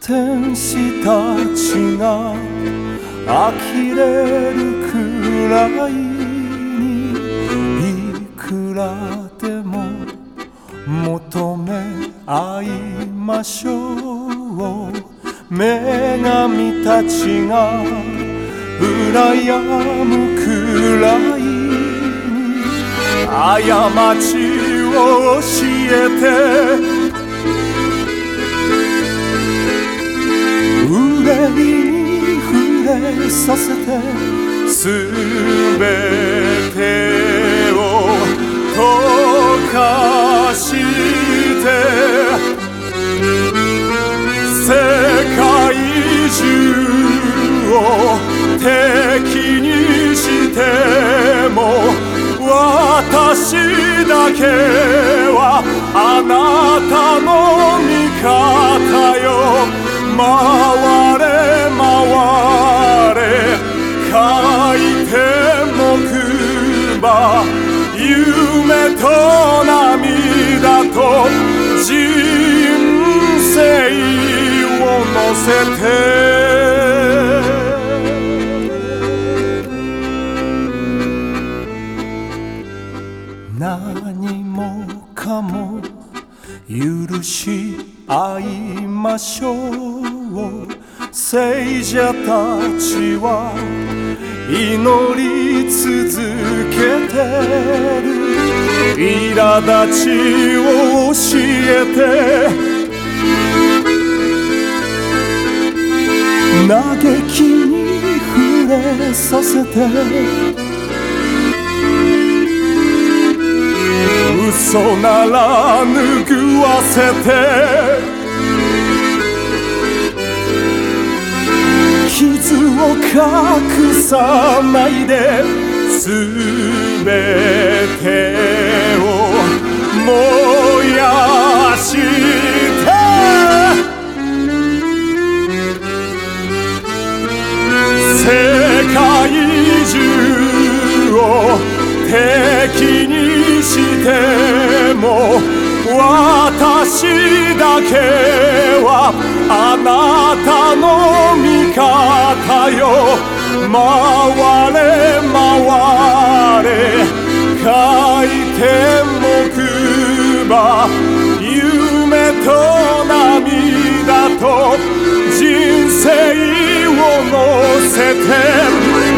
天使たちが呆れるくらいにいくらでも求め合いましょう。女神たちが羨むくらいに過ちを教えて憂いに触れさせてすべてを溶かして世界中を敵にしても私だけはあなたの味方よ。回れ回れ回転木馬夢と涙と人生を乗せて何もかも許し合いましょう。聖者たちは祈り続けてる。苛立ちを教えて嘆きに触れさせて嘘なら拭わせて傷を隠さないですべてを燃やして世界中を敵にしても私だけはあなたの味方よ。回れ回れ回転木馬夢と涙と人生を乗せて